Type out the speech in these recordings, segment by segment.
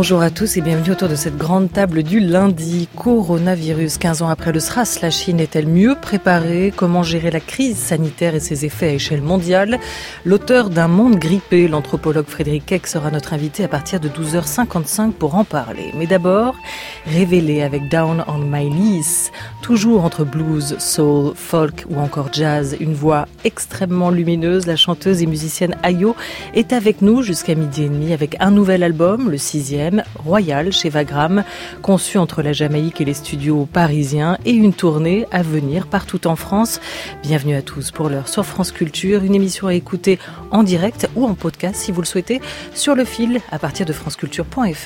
Bonjour à tous et bienvenue autour de cette grande table du lundi. Coronavirus, 15 ans après le SRAS, la Chine est-elle mieux préparée? Comment gérer la crise sanitaire et ses effets à échelle mondiale? L'auteur d'Un monde grippé, l'anthropologue Frédéric Keck, sera notre invité à partir de 12h55 pour en parler. Mais d'abord, révéler avec Down on My Knees, toujours entre blues, soul, folk ou encore jazz, une voix extrêmement lumineuse, la chanteuse et musicienne Ayo est avec nous jusqu'à 12h30 avec un nouvel album, le 6e, Royal chez Wagram, conçu entre la Jamaïque et les studios parisiens et une tournée à venir partout en France. Bienvenue à tous pour l'heure sur France Culture, une émission à écouter en direct ou en podcast si vous le souhaitez sur le fil à partir de franceculture.fr.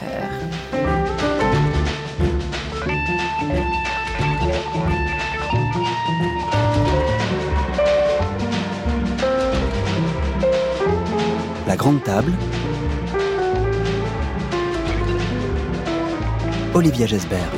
La grande table. Olivia Gesbert.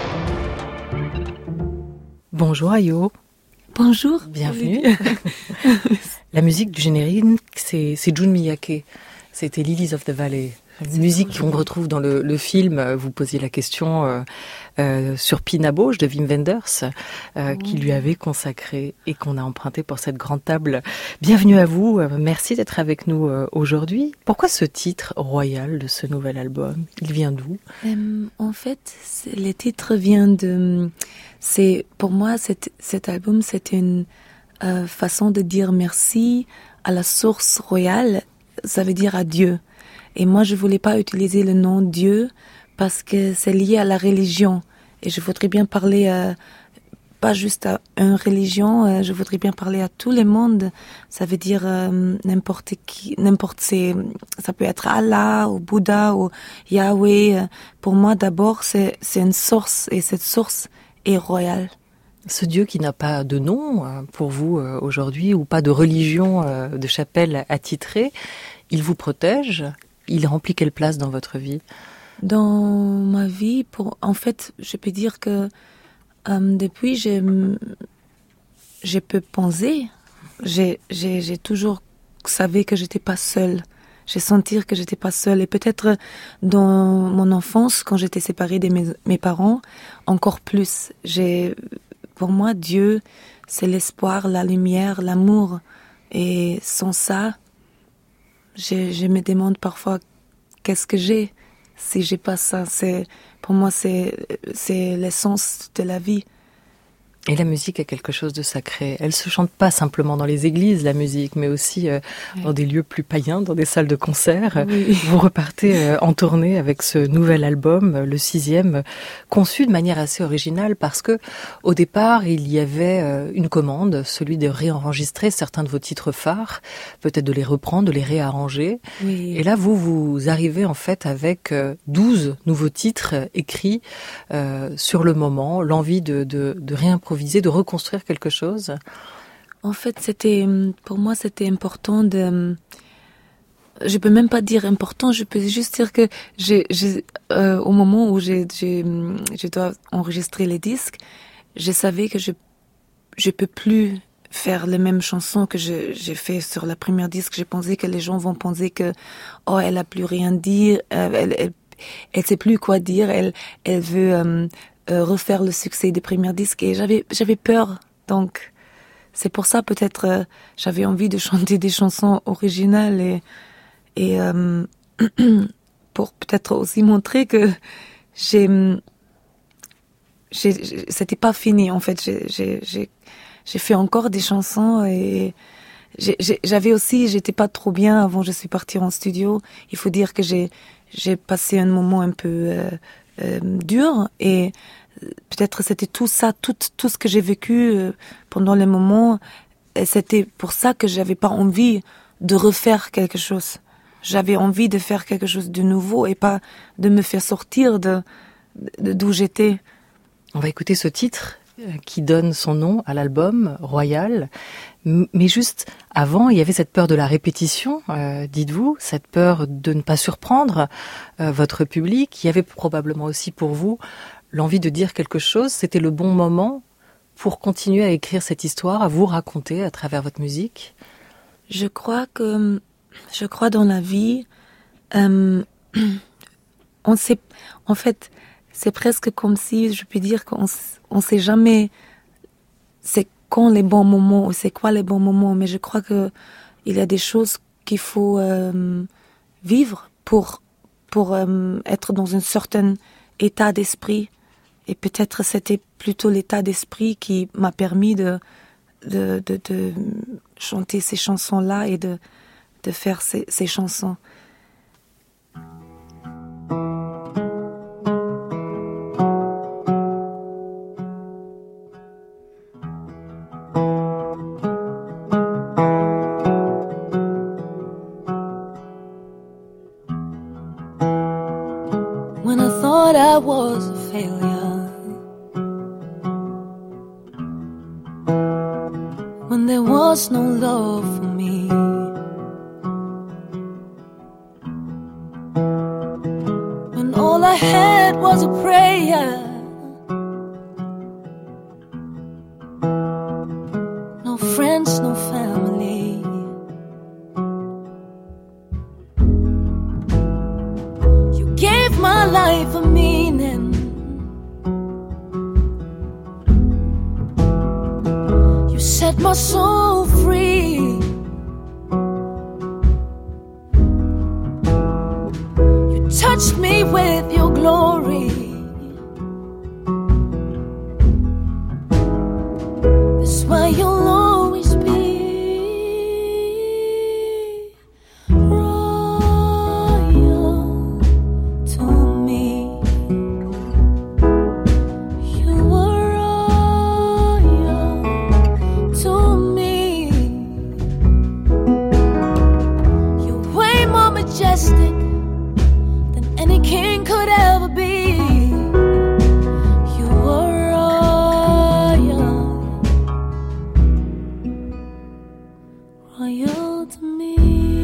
Bonjour Ayo. Bonjour. Bienvenue. La musique du générique, c'est Jun Miyake. C'était Lilies of the Valley. Une musique qu'on retrouve dans le film. Vous posiez la question sur Pina Bausch de Wim Wenders, qui lui avait consacré et qu'on a emprunté pour cette grande table. Bienvenue à vous. Merci d'être avec nous aujourd'hui. Pourquoi ce titre Royal de ce nouvel album? Il vient d'où? En fait, le titre vient de... Pour moi, cet album, c'est une façon de dire merci à la source royale. Ça veut dire à Dieu. Et moi, je voulais pas utiliser le nom Dieu parce que c'est lié à la religion. Et je voudrais bien parler, pas juste à une religion, je voudrais bien parler à tout le monde. Ça veut dire n'importe qui, ça peut être Allah ou Bouddha ou Yahweh. Pour moi, d'abord, c'est une source et cette source est royale. Ce Dieu qui n'a pas de nom pour vous aujourd'hui ou pas de religion, de chapelle attitrée, il vous protège? Il remplit quelle place dans votre vie? Dans ma vie, en fait, je peux dire que depuis, je peux penser. J'ai toujours savé que j'étais pas seule. J'ai senti que j'étais pas seule. Et peut-être dans mon enfance, quand j'étais séparée de mes parents, encore plus. Pour moi, Dieu, c'est l'espoir, la lumière, l'amour. Et sans ça, je me demande parfois qu'est-ce que j'ai si j'ai pas ça. Pour moi, c'est l'essence de la vie. Et la musique a quelque chose de sacré. Elle se chante pas simplement dans les églises, la musique, mais aussi dans des lieux plus païens, dans des salles de concert. Oui. Vous repartez en tournée avec ce nouvel album, le 6e, conçu de manière assez originale parce que, au départ, il y avait une commande, celui de réenregistrer certains de vos titres phares, peut-être de les reprendre, de les réarranger. Oui. Et là, vous arrivez en fait avec 12 nouveaux titres écrits sur le moment, l'envie de réimproviser, de reconstruire quelque chose? En fait, pour moi, c'était important je peux même pas dire important, je peux juste dire que au moment où je dois enregistrer les disques, je savais que je peux plus faire les mêmes chansons que j'ai fait sur la première disque. J'ai pensé que les gens vont penser que, elle a plus rien dire, elle sait plus quoi dire, elle veut, refaire le succès des premiers disques et j'avais peur, donc c'est pour ça peut-être j'avais envie de chanter des chansons originales et pour peut-être aussi montrer que c'était pas fini en fait. J'ai fait encore des chansons et j'étais pas trop bien avant. Je suis partie en studio. Il faut dire que j'ai passé un moment un peu dur et peut-être c'était tout ça, tout ce que j'ai vécu pendant les moments, et c'était pour ça que j'avais pas envie de refaire quelque chose. J'avais envie de faire quelque chose de nouveau et pas de me faire sortir d'où j'étais. On va écouter ce titre qui donne son nom à l'album, Royal. Mais juste avant, il y avait cette peur de la répétition, dites-vous, cette peur de ne pas surprendre votre public. Il y avait probablement aussi pour vous l'envie de dire quelque chose. C'était le bon moment pour continuer à écrire cette histoire, à vous raconter à travers votre musique. Je crois dans la vie, on sait, en fait, c'est presque comme si je peux dire on sait jamais c'est quand les bons moments ou c'est quoi les bons moments, mais je crois que il y a des choses qu'il faut vivre pour être dans un certain état d'esprit. Et peut-être c'était plutôt l'état d'esprit qui m'a permis de chanter ces chansons-là et de faire ces chansons. When I thought I was a failure, when there was no love for me, when all I had was a prayer, no friends, no family. You gave my life a meaning. You set my soul free. You touched me with your glory. That's why you'll always be royal to me. You were royal to me. You're way more majestic than any king could ever be. You were royal to me.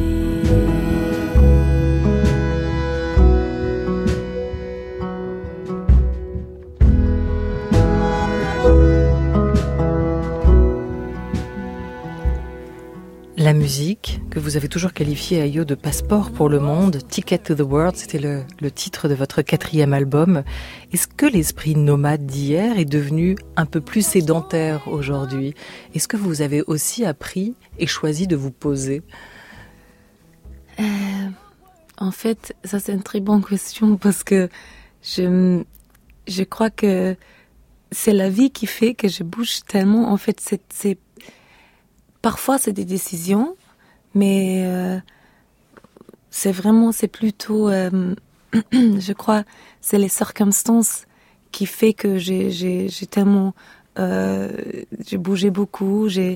La musique, que vous avez toujours qualifiée, Ayo, de passeport pour le monde, Ticket to the World, c'était le titre de votre 4e album. Est-ce que l'esprit nomade d'hier est devenu un peu plus sédentaire aujourd'hui ? Est-ce que vous avez aussi appris et choisi de vous poser ? En fait, ça c'est une très bonne question parce que je crois que c'est la vie qui fait que je bouge tellement. En fait, parfois c'est des décisions, mais c'est plutôt, je crois, c'est les circonstances qui fait que j'ai tellement, j'ai bougé beaucoup, j'ai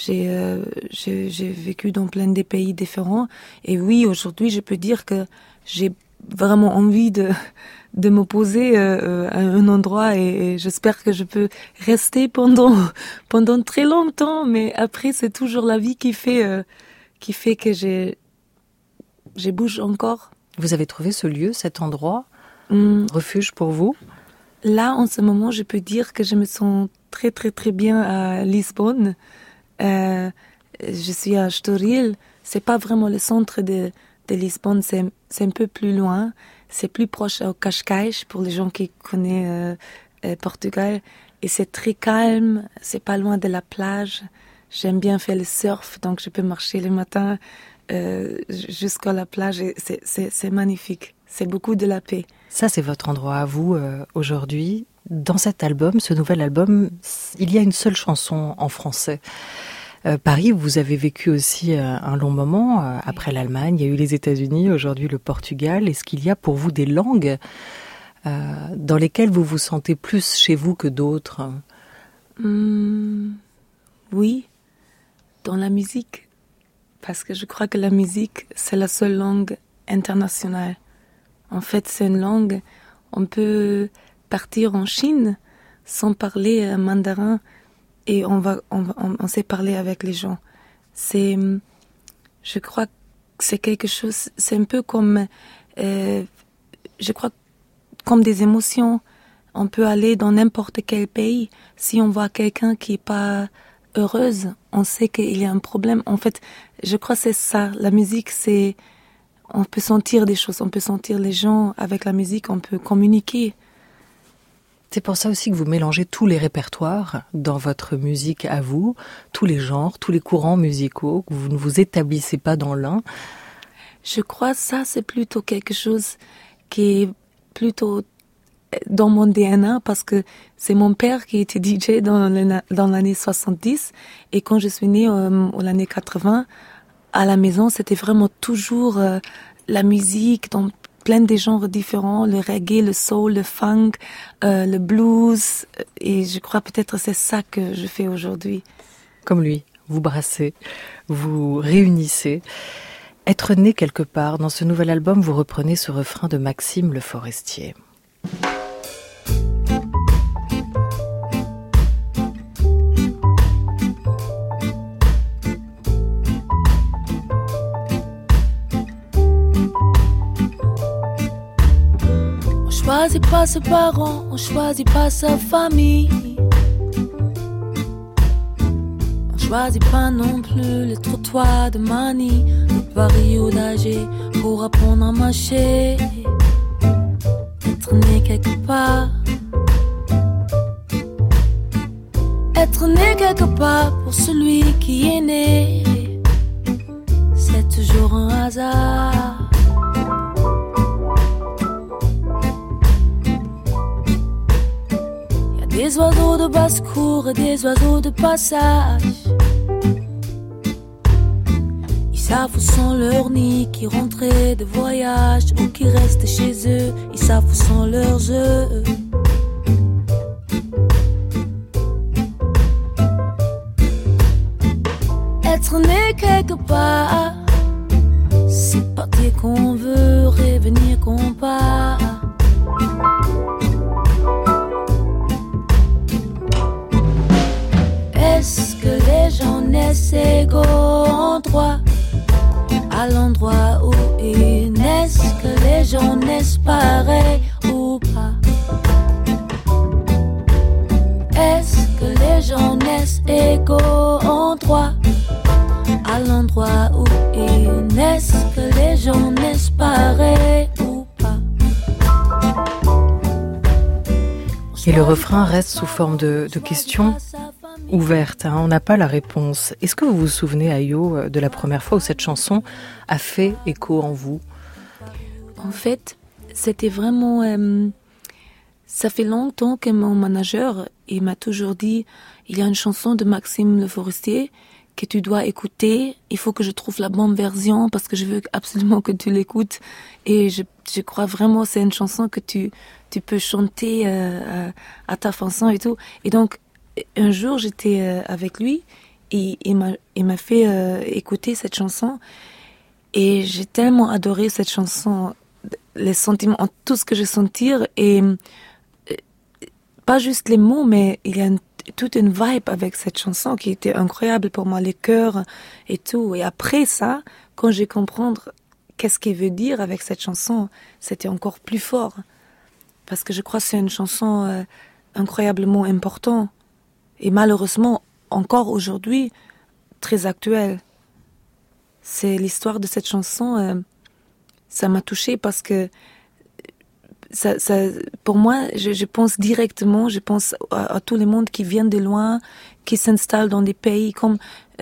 vécu dans plein de pays différents. Et oui, aujourd'hui, je peux dire que j'ai vraiment envie de me poser à un endroit et j'espère que je peux rester pendant très longtemps. Mais après, c'est toujours la vie qui fait que je bouge encore. Vous avez trouvé ce lieu, cet endroit, refuge pour vous ? Là, en ce moment, je peux dire que je me sens très, très, très bien à Lisbonne. Je suis à Estoril. C'est pas vraiment le centre de Lisbonne, c'est un peu plus loin. C'est plus proche au Cascais, pour les gens qui connaissent Portugal. Et c'est très calme, c'est pas loin de la plage. J'aime bien faire le surf, donc je peux marcher le matin jusqu'à la plage. Et c'est magnifique, c'est beaucoup de la paix. Ça, c'est votre endroit à vous aujourd'hui. Dans cet album, ce nouvel album, il y a une seule chanson en français. Paris, vous avez vécu aussi un long moment. Après l'Allemagne, il y a eu les États-Unis, aujourd'hui le Portugal. Est-ce qu'il y a pour vous des langues dans lesquelles vous vous sentez plus chez vous que d'autres ? Oui, dans la musique. Parce que je crois que la musique, c'est la seule langue internationale. En fait, c'est une langue, on peut partir en Chine sans parler mandarin et on sait parler avec les gens. Je crois que c'est quelque chose, c'est un peu comme, je crois, comme des émotions. On peut aller dans n'importe quel pays. Si on voit quelqu'un qui est pas heureuse, on sait qu'il y a un problème. En fait, je crois que c'est ça. La musique, c'est, on peut sentir des choses, on peut sentir les gens avec la musique, on peut communiquer. C'est pour ça aussi que vous mélangez tous les répertoires dans votre musique à vous, tous les genres, tous les courants musicaux, que vous ne vous établissez pas dans l'un. Je crois que ça, c'est plutôt quelque chose qui est plutôt dans mon DNA parce que c'est mon père qui était DJ dans l'année 70 et quand je suis née en l'année 80, à la maison, c'était vraiment toujours la musique dans plein de genres différents, le reggae, le soul, le funk, le blues et je crois peut-être c'est ça que je fais aujourd'hui. Comme lui, vous brassez, vous réunissez. Être né quelque part, dans ce nouvel album, vous reprenez ce refrain de Maxime Le Forestier. On choisit pas ses parents, on choisit pas sa famille. On choisit pas non plus les trottoirs de Manille, le Paris ou d'Alger pour apprendre à marcher. Être né quelque part. Être né quelque part pour celui qui est né, c'est toujours un hasard. Y a des oiseaux de basse-cour et des oiseaux de passage. Ils savent où sont leurs nids, qui rentraient de voyage ou qui restent chez eux. Ils savent où sont leurs œufs. Être né quelque part, c'est partir qu'on veut, revenir qu'on part. Est-ce que les gens naissent égaux en droit à l'endroit où ils naissent? Que les gens naissent pareils ou pas? Est-ce que les gens naissent égaux en droit à l'endroit où ils naissent? Que les gens naissent pareils ou pas? Et le refrain reste sous forme de questions ouvertes, hein. On n'a pas la réponse. Est-ce que vous vous souvenez, Ayo, de la première fois où cette chanson a fait écho en vous? En fait, c'était vraiment... ça fait longtemps que mon manager il m'a toujours dit il y a une chanson de Maxime Le Forestier que tu dois écouter, il faut que je trouve la bonne version parce que je veux absolument que tu l'écoutes et je crois vraiment c'est une chanson que tu peux chanter à ta façon et tout. Et donc un jour j'étais avec lui et il m'a fait écouter cette chanson et j'ai tellement adoré cette chanson, les sentiments, tout ce que je sentir et pas juste les mots mais il y a toute une vibe avec cette chanson qui était incroyable pour moi, les chœurs et tout. Et après ça, quand j'ai compris qu'est-ce qu'il veut dire avec cette chanson, c'était encore plus fort. Parce que je crois que c'est une chanson incroyablement importante. Et malheureusement, encore aujourd'hui, très actuelle. C'est l'histoire de cette chanson, ça m'a touchée parce que ça, pour moi, je pense directement, je pense à tout le monde qui vient de loin, qui s'installe dans des pays comme,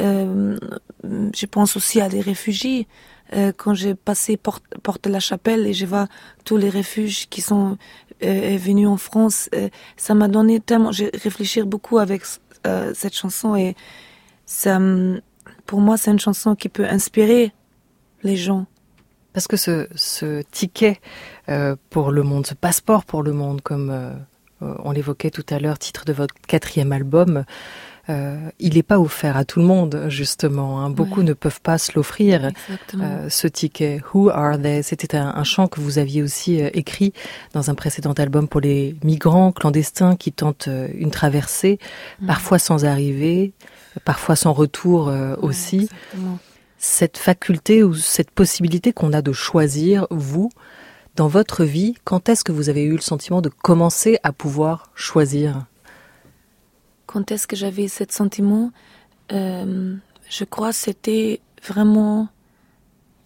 je pense aussi à des réfugiés. Quand j'ai passé Porte la Chapelle et je vois tous les réfugiés qui sont venus en France, ça m'a donné tellement, j'ai réfléchi beaucoup avec cette chanson et ça, pour moi, c'est une chanson qui peut inspirer les gens. Parce que ce ticket pour le monde, ce passeport pour le monde, comme on l'évoquait tout à l'heure, titre de votre 4e album, il n'est pas offert à tout le monde, justement. Hein. Beaucoup ne peuvent pas se l'offrir, ce ticket. Who are they? C'était un chant que vous aviez aussi écrit dans un précédent album pour les migrants clandestins qui tentent une traversée, parfois sans arrivée, parfois sans retour aussi. Exactement. Cette faculté ou cette possibilité qu'on a de choisir, vous, dans votre vie, quand est-ce que vous avez eu le sentiment de commencer à pouvoir choisir? Quand est-ce que j'avais ce sentiment? Je crois que c'était vraiment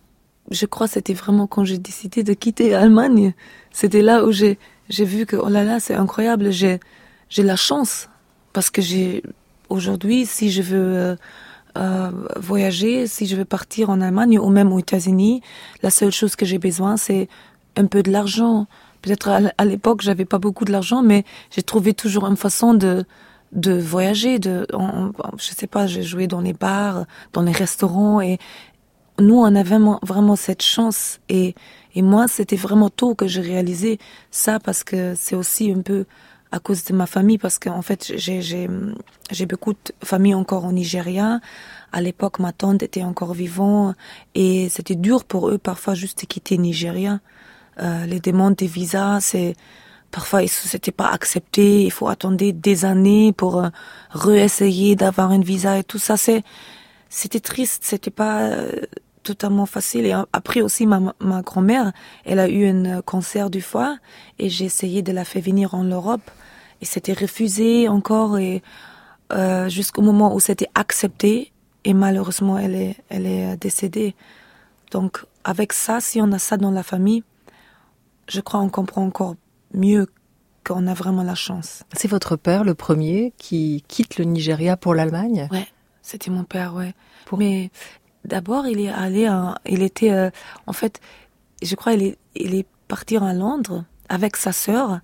je crois que c'était vraiment quand j'ai décidé de quitter l'Allemagne. C'était là où j'ai vu que, oh là là, c'est incroyable, j'ai la chance. Parce que aujourd'hui, si je veux voyager, si je veux partir en Allemagne ou même aux États-Unis, la seule chose que j'ai besoin, c'est un peu de l'argent. Peut-être à l'époque, j'avais pas beaucoup de l'argent, mais j'ai trouvé toujours une façon de voyager. Je sais pas, j'ai joué dans les bars, dans les restaurants, et nous, on avait vraiment cette chance. Et moi, c'était vraiment tôt que j'ai réalisé ça, parce que c'est aussi un peu à cause de ma famille, parce qu'en fait, j'ai beaucoup de famille encore au Nigeria. À l'époque, ma tante était encore vivante, et c'était dur pour eux parfois juste de quitter Nigeria. Les demandes des visas, parfois c'était pas accepté. Il faut attendre des années pour réessayer d'avoir un visa et tout ça. C'était triste. C'était pas totalement facile. Et après aussi, ma grand-mère, elle a eu un cancer du foie, et j'ai essayé de la faire venir en Europe, et c'était refusé encore, et jusqu'au moment où c'était accepté, et malheureusement elle est décédée. Donc avec ça, si on a ça dans la famille, je crois qu'on comprend encore mieux qu'on a vraiment la chance. C'est votre père, le premier, qui quitte le Nigeria pour l'Allemagne ? Ouais, c'était mon père, ouais. Mais d'abord, il était, en fait, je crois, il est parti à Londres avec sa sœur.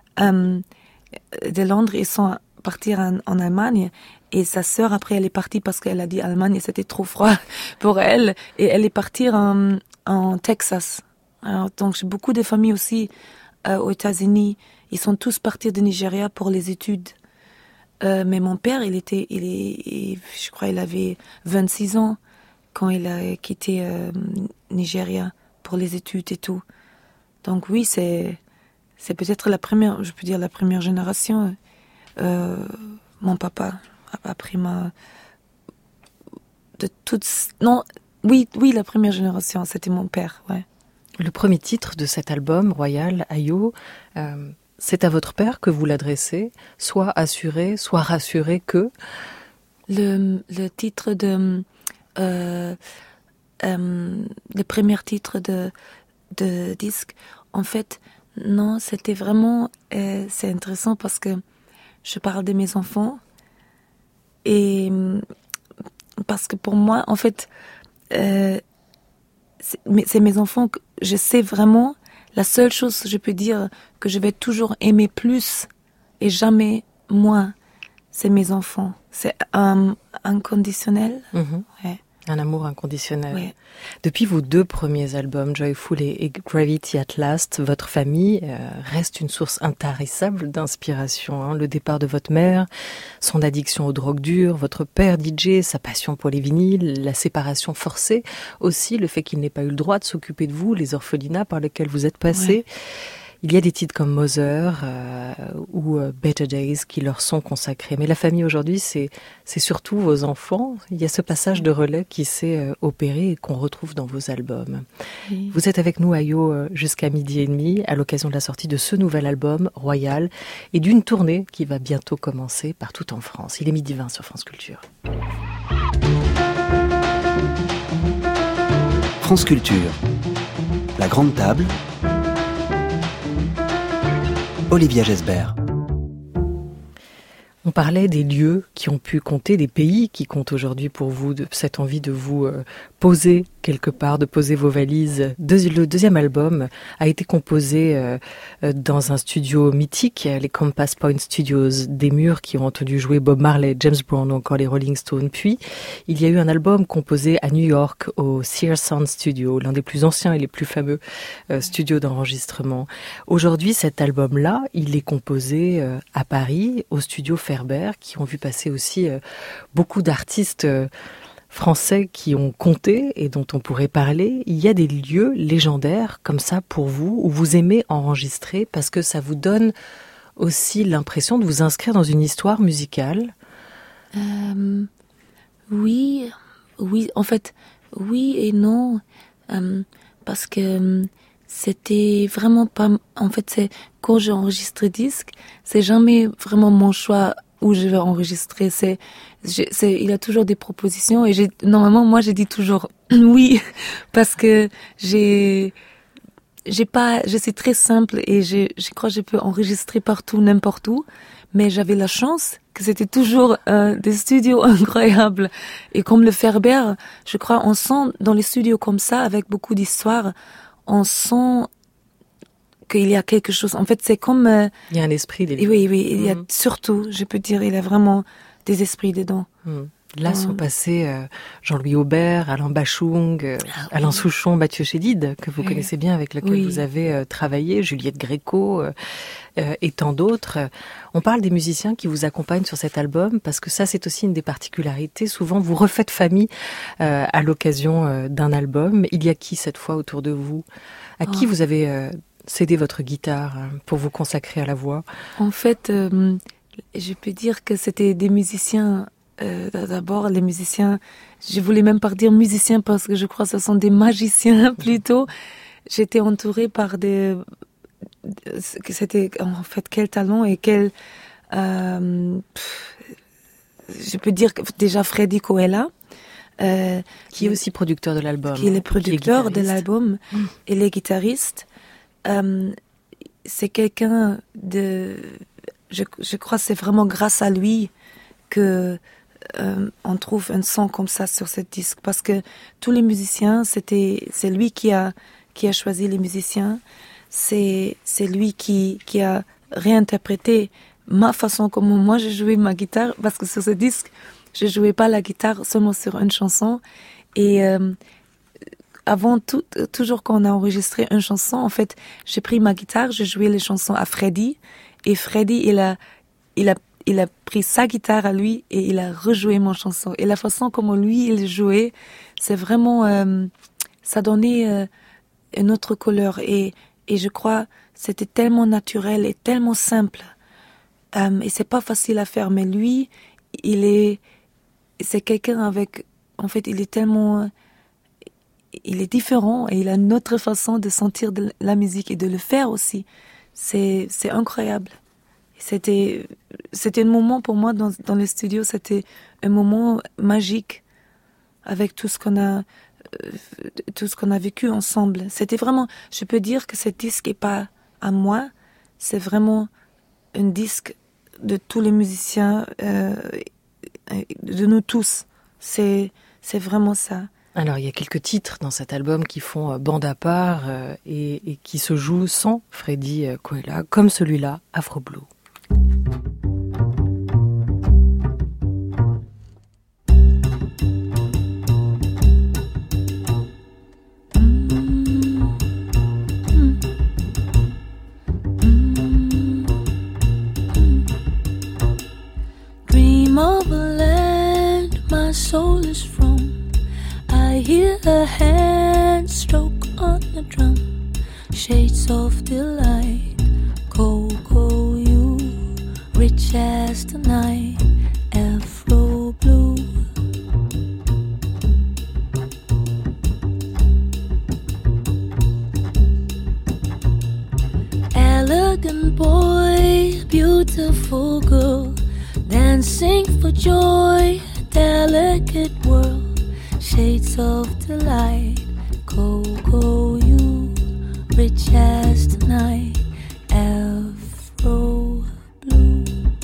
De Londres, ils sont partis en Allemagne. Et sa sœur, après, elle est partie parce qu'elle a dit Allemagne et c'était trop froid pour elle. Et elle est partie en Texas. Alors, donc, j'ai beaucoup de familles aussi aux États-Unis. Ils sont tous partis de Nigeria pour les études. Mais mon père, je crois, il avait 26 ans quand il a quitté Nigeria pour les études et tout. Donc oui, c'est peut-être la première génération. Mon papa a pris la première génération, c'était mon père, ouais. Le premier titre de cet album, Royal, Ayo, c'est à votre père que vous l'adressez, soit assuré, soit rassuré que... Le titre le premier titre de disque, en fait, non, c'était vraiment... c'est intéressant parce que je parle de mes enfants, et parce que pour moi, en fait... c'est mes enfants que je sais vraiment, la seule chose que je peux dire que je vais toujours aimer plus et jamais moins, c'est mes enfants. C'est inconditionnel. Ouais. Un amour inconditionnel. Ouais. Depuis vos 2 premiers albums, Joyful et Gravity at Last, votre famille reste une source intarissable d'inspiration. Le départ de votre mère, son addiction aux drogues dures, votre père DJ, sa passion pour les vinyles, la séparation forcée, aussi le fait qu'il n'ait pas eu le droit de s'occuper de vous, les orphelinats par lesquels vous êtes passés. Ouais. Il y a des titres comme Mother ou Better Days qui leur sont consacrés. Mais la famille aujourd'hui, c'est surtout vos enfants. Il y a ce passage de relais qui s'est opéré et qu'on retrouve dans vos albums. Oui. Vous êtes avec nous, Ayo, jusqu'à 12h30, à l'occasion de la sortie de ce nouvel album, Royal, et d'une tournée qui va bientôt commencer partout en France. Il est 12h20 sur France Culture. France Culture, la grande table, Olivia Gesbert. On parlait des lieux qui ont pu compter, des pays qui comptent aujourd'hui pour vous, de cette envie de vous poser quelque part, de poser vos valises. Le deuxième album a été composé dans un studio mythique, les Compass Point Studios, des murs qui ont entendu jouer Bob Marley, James Brown ou encore les Rolling Stones. Puis, il y a eu un album composé à New York au Sears Sound Studio, l'un des plus anciens et les plus fameux studios d'enregistrement. Aujourd'hui, cet album-là, il est composé à Paris, au studio Ferber, qui ont vu passer aussi beaucoup d'artistes français qui ont compté et dont on pourrait parler. Il y a des lieux légendaires comme ça pour vous, où vous aimez enregistrer parce que ça vous donne aussi l'impression de vous inscrire dans une histoire musicale. Oui, en fait, oui et non, parce que c'était vraiment pas... En fait, c'est quand j'ai enregistré disque, c'est jamais vraiment mon choix où je vais enregistrer. Il y a toujours des propositions et normalement, moi, je dis toujours Oui, parce que je suis très simple et je crois que je peux enregistrer partout, n'importe où. Mais j'avais la chance que c'était toujours des studios incroyables. Et comme le Ferber, je crois, on sent dans les studios comme ça, avec beaucoup d'histoire, on sent qu'il y a quelque chose. En fait, c'est comme... il y a un esprit. Oui, il y a surtout, je peux dire, il y a vraiment des esprits dedans. Là sont passés Jean-Louis Aubert, Alain Bachung, Alain Souchon, Mathieu Chédid, que vous connaissez bien, avec lequel vous avez travaillé, Juliette Gréco et tant d'autres. On parle des musiciens qui vous accompagnent sur cet album, parce que ça, c'est aussi une des particularités. Souvent, vous refaites famille à l'occasion d'un album. Il y a qui cette fois autour de vous? À qui vous avez cédé votre guitare pour vous consacrer à la voix? En fait, je peux dire que c'était des musiciens... D'abord, les musiciens, je voulais même pas dire musiciens parce que je crois que ce sont des magiciens plutôt. J'étais entourée par c'était en fait quel talent et quel... je peux dire que déjà Freddy Coella. Qui est aussi producteur de l'album. Qui est le producteur de l'album et les guitaristes. C'est quelqu'un de... Je crois que c'est vraiment grâce à lui que on trouve un son comme ça sur ce disque, parce que tous les musiciens, c'est lui qui a choisi les musiciens, c'est lui qui a réinterprété ma façon comme moi j'ai joué ma guitare, parce que sur ce disque je jouais pas la guitare seulement sur une chanson, et avant tout, toujours quand on a enregistré une chanson, en fait j'ai pris ma guitare, j'ai joué les chansons à Freddy, et Freddy il a pris sa guitare à lui et il a rejoué mon chanson. Et la façon comment lui, il jouait, c'est vraiment... ça donnait une autre couleur. Et je crois c'était tellement naturel et tellement simple. Et c'est pas facile à faire. Mais lui, c'est quelqu'un avec... En fait, il est tellement... Il est différent et il a une autre façon de sentir de la musique et de le faire aussi. C'est incroyable. C'était un moment pour moi dans le studio, c'était un moment magique avec tout ce qu'on a vécu ensemble. C'était vraiment, je peux dire que ce disque est pas à moi, c'est vraiment un disque de tous les musiciens, de nous tous. C'est vraiment ça. Alors, il y a quelques titres dans cet album qui font bande à part et qui se jouent sans Freddy Coella, comme celui-là, Afro Blue. Dream of a land my soul is from. I hear a hand stroke on the drum. Shades of delight, cocoa you, rich as the night, Afro blue. Elegant boy, beautiful girl, dancing for joy, delicate world. Shades of delight, cocoa you, rich as the night, Afro blue.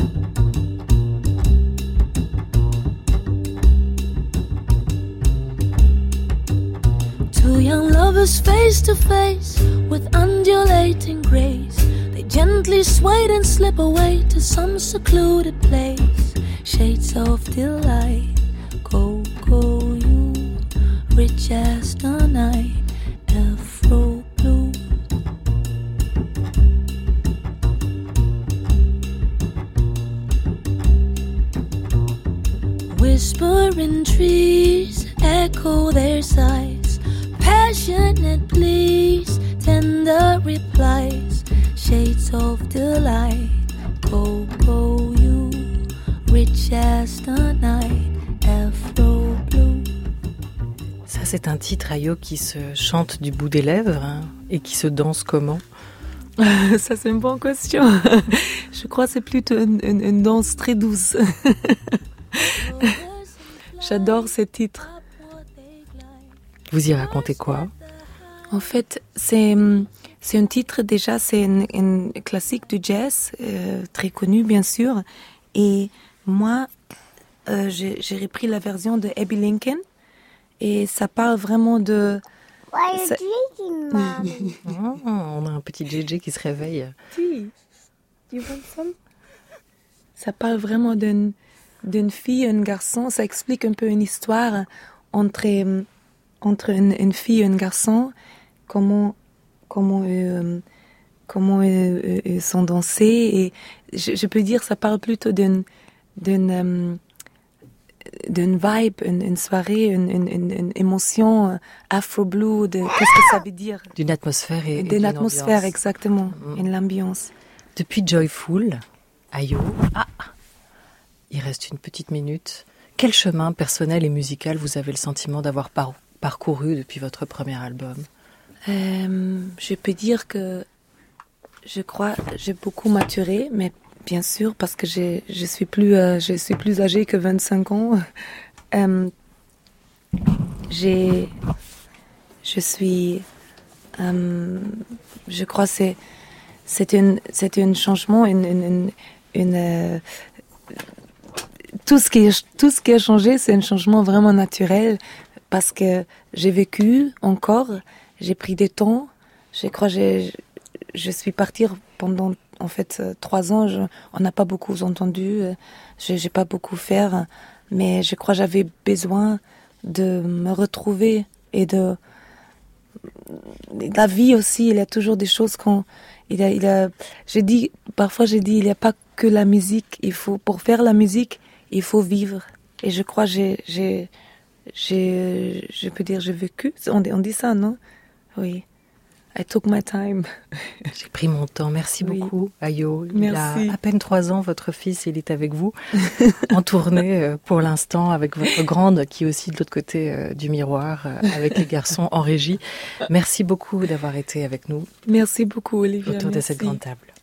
Two young lovers face to face with undulating grace. They gently sway and slip away to some secluded place. Shades of delight, cocoa you, rich as the night, Afro blue. Whispering trees echo their sighs, passionate pleas, tender replies. Shades of delight, cocoa you, rich as the night, Afro blue. Ça, c'est un titre, Ayo, qui se chante du bout des lèvres et qui se danse comment? Ça, c'est une bonne question. Je crois que c'est plutôt une danse très douce. J'adore ce titre. Vous y racontez quoi? En fait, c'est un titre déjà, c'est un classique du jazz, très connu bien sûr. Et moi, j'ai repris la version de Abbey Lincoln et ça parle vraiment de... Why are you drinking, Mommy? On a un petit JJ qui se réveille. Tea. Do you want some? Ça parle vraiment d'une fille et un garçon. Ça explique un peu une histoire entre une fille et un garçon. Comment ils sont dansés. Et je peux dire, ça parle plutôt d'une vibe, une soirée, une émotion afro-blue. Qu'est-ce que ça veut dire? D'une atmosphère et d'une atmosphère, ambiance. exactement. Une ambiance. Depuis Joyful, Ayo, il reste une petite minute. Quel chemin personnel et musical vous avez le sentiment d'avoir parcouru depuis votre premier album? Je peux dire que je crois j'ai beaucoup maturé, mais bien sûr parce que je suis plus âgée que 25 ans. Je crois c'est un changement, tout ce qui a changé, c'est un changement vraiment naturel parce que j'ai vécu encore, j'ai pris des temps. Je crois je suis partie pendant en fait 3 ans. On n'a pas beaucoup entendu, j'ai pas beaucoup faire, mais je crois j'avais besoin de me retrouver et de la vie aussi. Il y a toujours des choses j'ai dit il n'y a pas que la musique. Pour faire la musique, il faut vivre. Et je crois je peux dire j'ai vécu. On dit ça, non? Oui. I took my time. J'ai pris mon temps. Merci beaucoup, Ayo. Il Merci. a à peine 3 ans, votre fils, il est avec vous, en tournée pour l'instant, avec votre grande qui est aussi de l'autre côté du miroir, avec les garçons en régie. Merci beaucoup d'avoir été avec nous. Merci beaucoup, Olivia. Autour de Merci. cette grande table.